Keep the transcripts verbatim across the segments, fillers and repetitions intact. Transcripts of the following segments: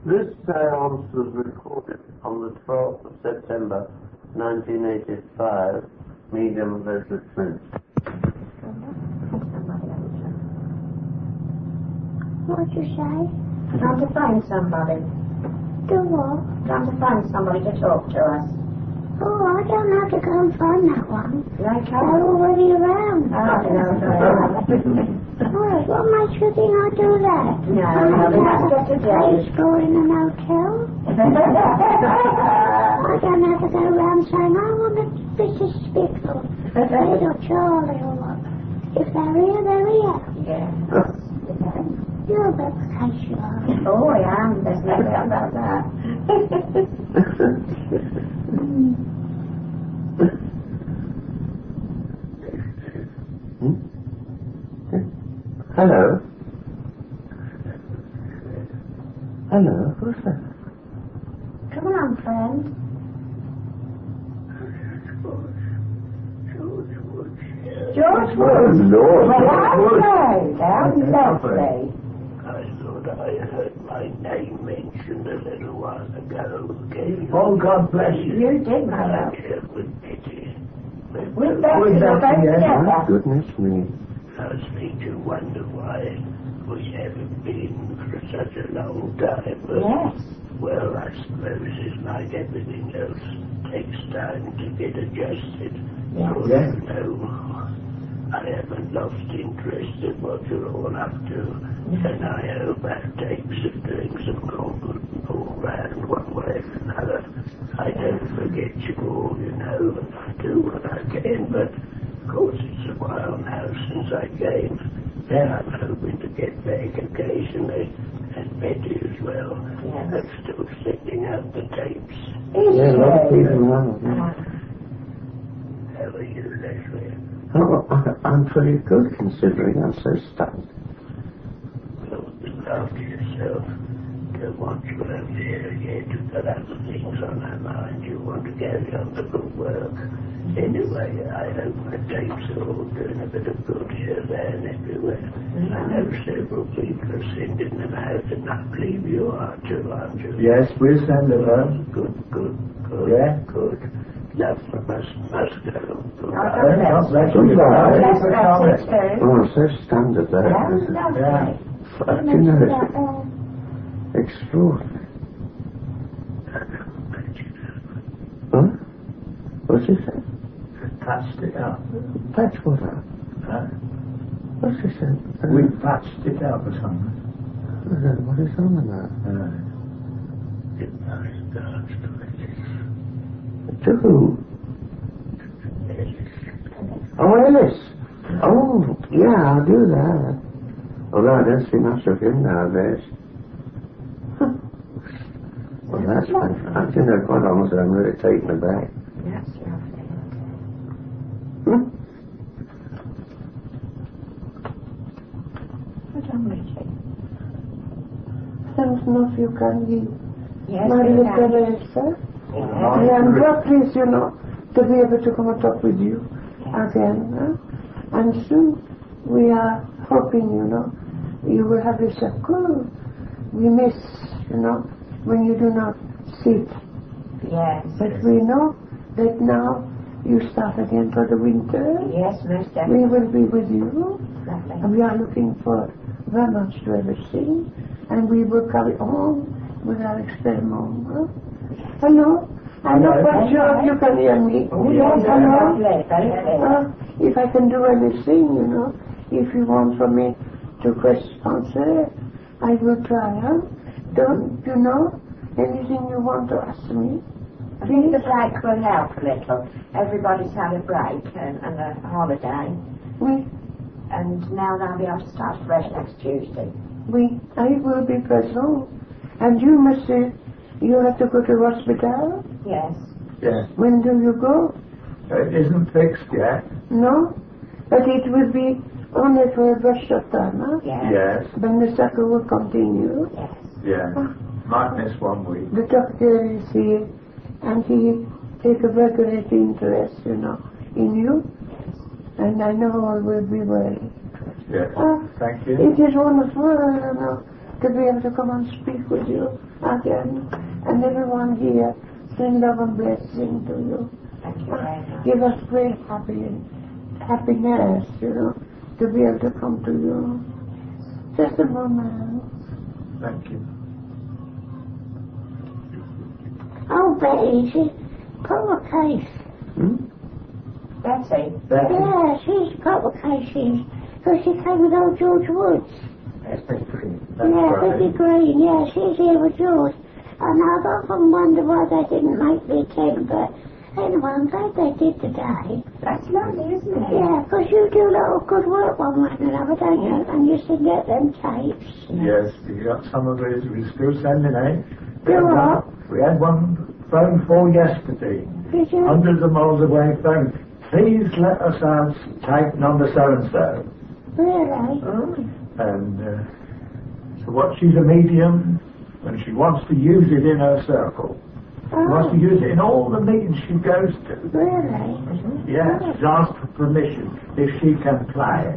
This seance was recorded on the twelfth of September, nineteen eighty-five, medium Leslie Smith. What'd you say? Trying to find somebody. Do what? Trying to find somebody to talk to us. Oh, I don't have to go and find that one. Like They're already around. Oh, no, no. Well, what makes you think I do that? No, I no, we have to have get a to jail. place go in an hotel. I don't have to go around saying, I want a British Spickle. Little Charlie or what. If they're here, they're here. Yeah. You're a bit of a case, you are. Oh, I am. There's no doubt about that. Hmm? Hello? Hello? Who's that? Come on, friend. George Oh, Woods. Lord. Well, I'm sorry. Down lovely. I thought I heard my name mentioned a little while ago. Oh, God bless you. You did, my love. With pity. We've been We're to back again. My together. goodness me. First me to wonder why we haven't been for such a long time. But, Yes. well, I suppose it's like everything else. Takes time to get adjusted. Yes. So, Yes. you know, I haven't lost interest in what you're all up to. And I hope our tapes of things have gone all round one way or another. I don't forget you all, you know, and I do what I can, but of course it's a while now since I came. And I'm hoping to get back occasionally, and Betty as well. Yes. I'm still sending out the tapes. Is Yeah, a lot of she? people around. Yeah. How are you, Leslie? Oh, I- I'm pretty good considering I'm so stunned. Well, look after yourself. Don't want you out there yet. We've got other things on our mind. You want to carry on the good work. Anyway, I hope my tapes are all doing a bit of good here, there, and everywhere. I know several people are sending them out, and I believe you are too, aren't you? Yes, we'll send it home. Good, good, good, Yeah. good. Love from us, must go. Good Oh, night. God bless. God bless Good you. night. Bless Thanks for Bessie coming. too. Oh, I'm so stunned at that. Yeah, This is lovely. Yeah. fucking That, nice. uh, Extraordinary. Huh? What's he say? Patched it up. Patch what up? Huh? What's he say? Uh, We patched it up or something. I don't know what he's on about. Uh, To who? Oh, Ellis. Oh, yeah, I'll do that. Although I don't see much of him nowadays. Well, that's fine. I think they're quite honest. I'm really taken aback. That's lovely. Hmm? What's wrong with you? Thanks enough you can give. Yes, My we little can. Teresa. Yeah. I am very pleased, you know, to be able to come and talk with you again. Huh? And soon we are hoping, you know, you will have yourself good. We miss, you know, when you do not sit. Yes. But we know that now you start again for the winter. Yes, most We definitely. will be with you. Lovely. And we are looking for very much to everything. And we will carry on with our experiment. Huh? Hello? I'm not quite sure if you can hear me. Oh, yes, Hello? lovely. Very clear. Uh, if I can do anything, you know, if you want for me to question, answer, I will try. Huh? Don't you know anything you want to ask me? I think the break will help a little. Everybody's had a break and, and a holiday. We, And now they'll be able to start fresh next Tuesday. we, I will be present. And you must say, you have to go to hospital. Yes. yes. When do you go? It isn't fixed yet. No? But it will be only for a very short time, huh? Yes. Yes. Then the cycle will continue. Yes. Yeah. Might miss one week. The doctor is here, and he takes a very great interest, you know, in you. And I know all will be well. Yes. Uh, Thank you. It is wonderful, you know, to be able to come and speak with you again. And everyone here, send love and blessing to you. Thank you very much. Give us great happiness, happiness, you know, to be able to come to you. Just a moment. Thank you. Oh, Betty, she proper case. Hmm? Betty. Betty. Yeah, she's proper case. She's, because she came with old George Woods. That's Betty Green. That's Yeah, right. Betty Green, yeah, she's here with George. And I've often wondered why they didn't make me attend, but anyway, I'm glad they did today. That's lovely, isn't it? Yeah, because you do a lot of good work one way and another, don't you? And you send out them tapes. Yes, we got some of these. We're still sending out. We You had are? one- We had one phone call yesterday. Did you? Hundreds of miles away phone. Please let us have tape number so and so. Really? And uh, so what? She's a medium, and she wants to use it in her circle. She wants to Oh, use it in all the meetings she goes to. really? Yes, she's asked for permission if she can play it.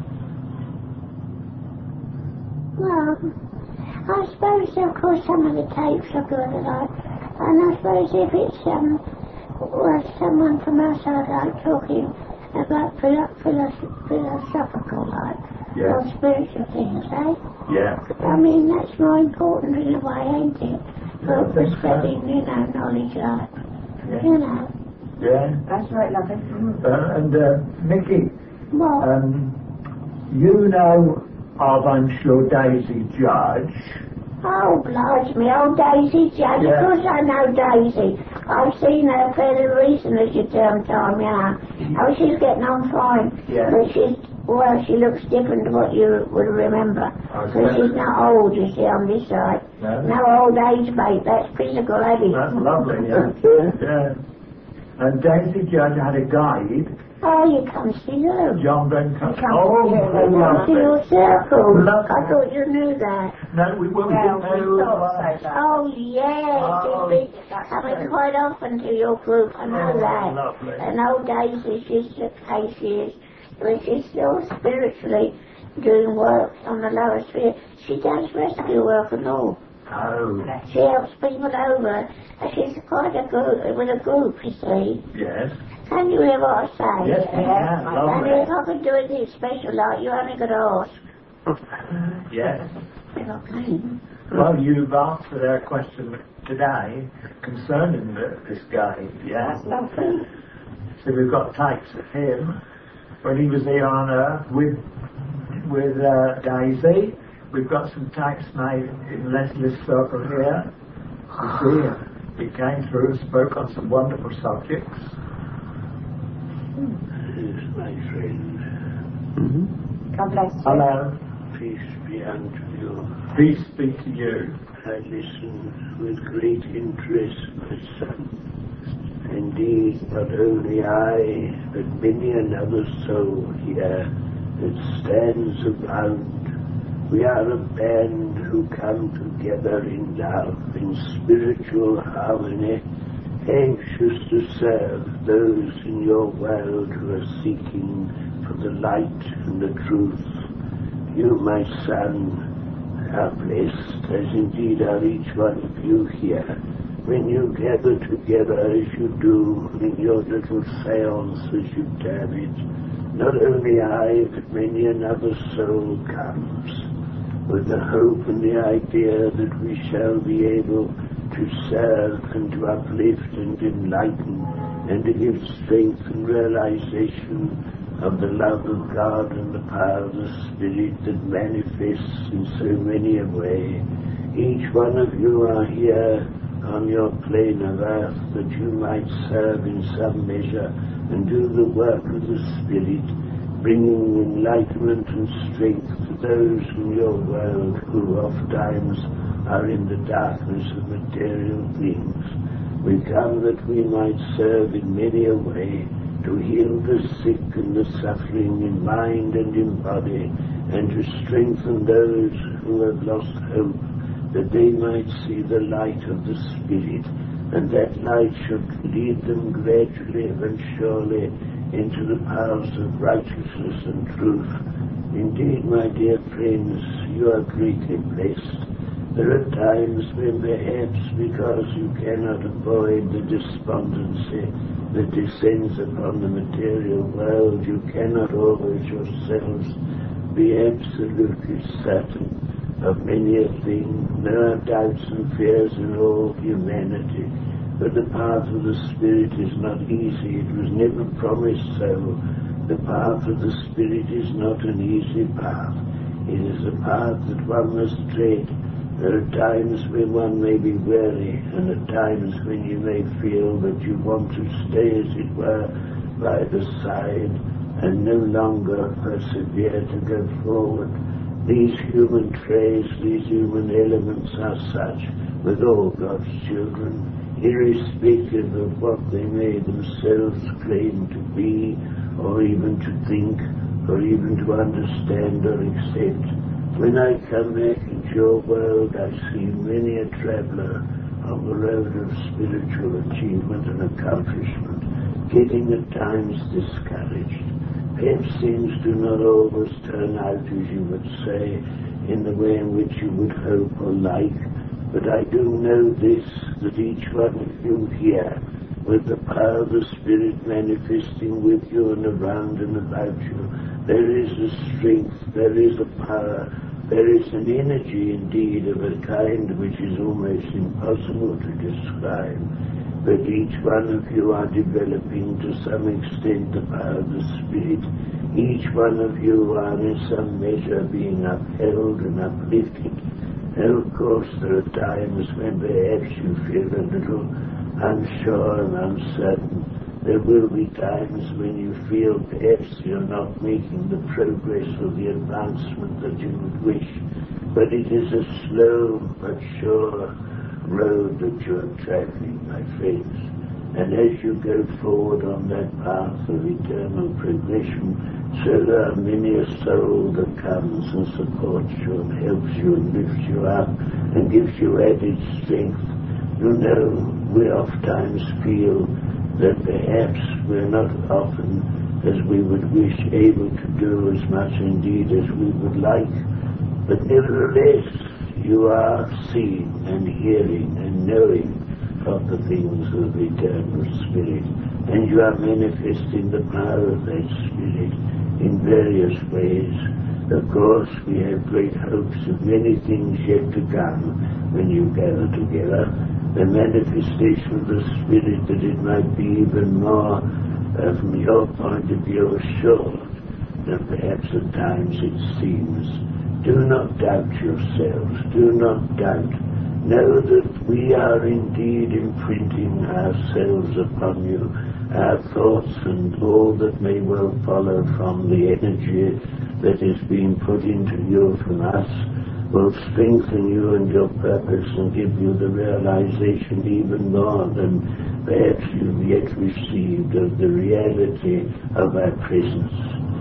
Well, I suppose, of course, some of the tapes are good, like, and I suppose if it's um, well, someone from outside, like, talking about philo- philo- philosophical, like, Yes. or spiritual things, eh? Yeah. I mean, that's more important in a way, ain't it? Yeah, For I think so. spreading, you know, knowledge, like, Yeah. you know. Yeah. That's very lovely. Mm. Uh, and uh, Mickey, Well, um, you know of, I'm sure, Daisy Judge. oh, blige me, old Daisy Judge. Yeah. Of course I know Daisy. I've seen her fairly recently, you term time, yeah. Oh, she's getting on fine. Yeah. But she's, well, she looks different to what you would remember. Okay. Because she's not old, you see, on this side. No. No old age, mate. That's physical, ain't it? That's lovely, yeah. Yeah. And Daisy Judge had a guide, Oh, you come see her. John Benton. Come Oh, here, very You come to your lovely. circle. Lovely. I thought you knew that. No, we, well, we Well, didn't we know. thought so, but Oh, yes. Oh, She's been that's coming true. quite often to your group. I know Oh, that. lovely. And old Daisy, she's the case is, but she's still spiritually doing work on the lower sphere. She does rescue work and all. Oh, She helps people over. And she's quite a group, with a group, you see. yes. Can you hear what I say? Yes, we can. And Lovely. if I could do anything special like you only got to ask. Yes. If I can. Well, you've answered our question today concerning the, this guy. Yeah. That's lovely. So we've got tapes of him when he was here on Earth with with uh, Daisy. We've got some tapes made in Leslie's circle here. You see, he came through and spoke on some wonderful subjects. Is my friend. God bless you. Hello. Peace be unto you. Peace be to you. I listen with great interest, my son. Indeed, not only I, but many another soul here that stands around. We are a band who come together in love, in spiritual harmony, anxious to serve those in your world who are seeking for the light and the truth. You, my son, are blessed, as indeed are each one of you here, when you gather together as you do in your little seance, as you term it. Not only I, but many another soul comes with the hope and the idea that we shall be able to serve and to uplift and enlighten and to give strength and realization of the love of God and the power of the Spirit that manifests in so many a way. Each one of you are here on your plane of earth that you might serve in some measure and do the work of the Spirit, bringing enlightenment and strength to those in your world who oftentimes are in the darkness of material things. We come that we might serve in many a way to heal the sick and the suffering in mind and in body, and to strengthen those who have lost hope, that they might see the light of the Spirit, and that light should lead them gradually and surely into the paths of righteousness and truth, Indeed, my dear friends, you are greatly blessed. There are times when perhaps because you cannot avoid the despondency that descends upon the material world, you cannot always yourselves be absolutely certain of many a thing. There are doubts and fears in all humanity, but the path of the Spirit is not easy. It was never promised so. The path of the Spirit is not an easy path. It is a path that one must tread. There are times when one may be weary, and at times when you may feel that you want to stay, as it were, by the side and no longer persevere to go forward. These human traits, these human elements are such with all God's children, irrespective of what they may themselves claim to be, or even to think, or even to understand or accept. When I come back into your world, I see many a traveller on the road of spiritual achievement and accomplishment, getting at times discouraged. Perhaps things do not always turn out, as you would say, in the way in which you would hope or like, but I do know this, that each one of you here, with the power of the Spirit manifesting with you and around and about you, there is a strength, there is a power, there is an energy indeed of a kind which is almost impossible to describe. But each one of you are developing to some extent the power of the Spirit. Each one of you are in some measure being upheld and uplifted. And of course there are times when perhaps you feel a little unsure and uncertain. There will be times when you feel perhaps you're not making the progress or the advancement that you would wish. But it is a slow but sure road that you are traveling, my friends. And as you go forward on that path of eternal progression, so there are many a soul that comes and supports you and helps you and lifts you up and gives you added strength. You know, we oftentimes feel that perhaps we're not often, as we would wish, able to do as much indeed as we would like. But nevertheless, you are seeing and hearing and knowing of the things of the eternal Spirit, and you are manifesting the power of that Spirit in various ways. Of course, we have great hopes of many things yet to come when you gather together. The manifestation of the Spirit, that it might be even more, uh, from your point of view, assured than perhaps at times it seems. Do not doubt yourselves. Do not doubt. Know that we are indeed imprinting ourselves upon you, our thoughts and all that may well follow from the energy that is being put into you from us will strengthen you and your purpose and give you the realization even more than perhaps you've yet received of the reality of our presence.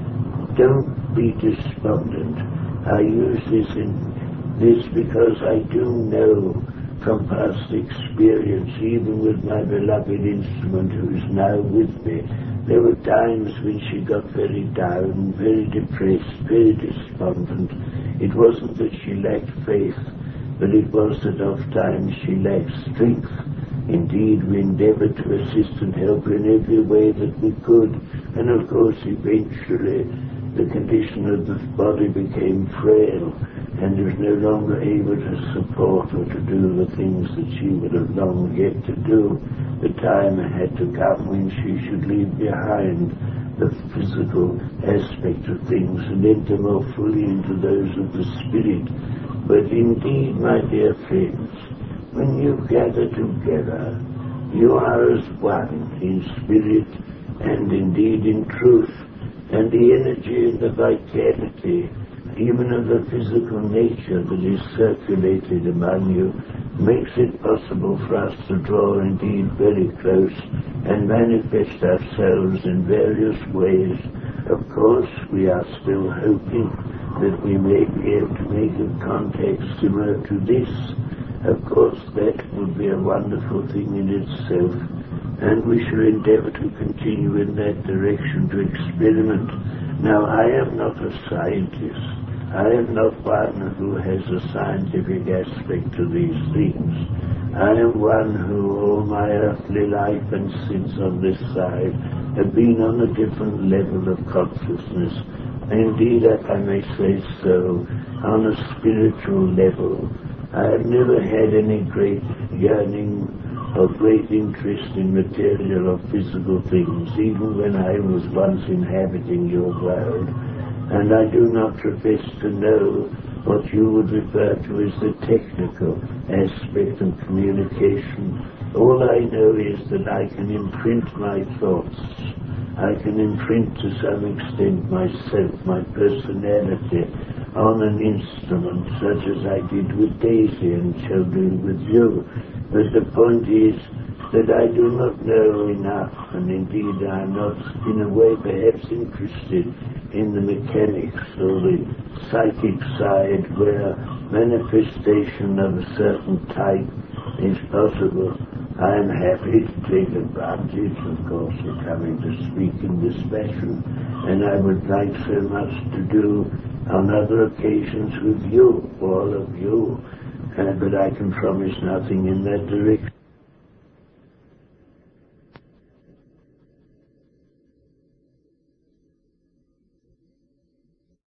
Don't be despondent. I use this in this because I do know from past experience, even with my beloved instrument who is now with me, there were times when she got very down, very depressed, very despondent. It wasn't that she lacked faith, but it was that oft times she lacked strength. Indeed, we endeavored to assist and help her in every way that we could, and of course eventually the condition of the body became frail and was no longer able to support or to do the things that she would have longed yet to do. The time had to come when she should leave behind the physical aspect of things and enter more fully into those of the Spirit. But indeed, my dear friends, when you gather together, you are as one in spirit and indeed in truth. And the energy and the vitality, even of the physical nature that is circulated among you, makes it possible for us to draw indeed very close and manifest ourselves in various ways. Of course, we are still hoping that we may be able to make a contact similar to this. Of course, that would be a wonderful thing in itself. And we shall endeavour to continue in that direction, to experiment Now, I am not a scientist. I am not one who has a scientific aspect to these things. I am one who all my earthly life and since on this side have been on a different level of consciousness. Indeed, if I may say so, on a spiritual level. I have never had any great yearning or great interest in material or physical things, even when I was once inhabiting your world. And I do not profess to know what you would refer to as the technical aspect of communication. All I know is that I can imprint my thoughts. I can imprint to some extent myself, my personality, on an instrument such as I did with Daisy and shall do with you. But the point is that I do not know enough, and indeed I am not in a way perhaps interested in the mechanics or the psychic side where manifestation of a certain type is possible. I am happy to take advantage, of course, of coming to speak in this fashion, and I would like so much to do on other occasions with you, all of you, uh, but I can promise nothing in that direction.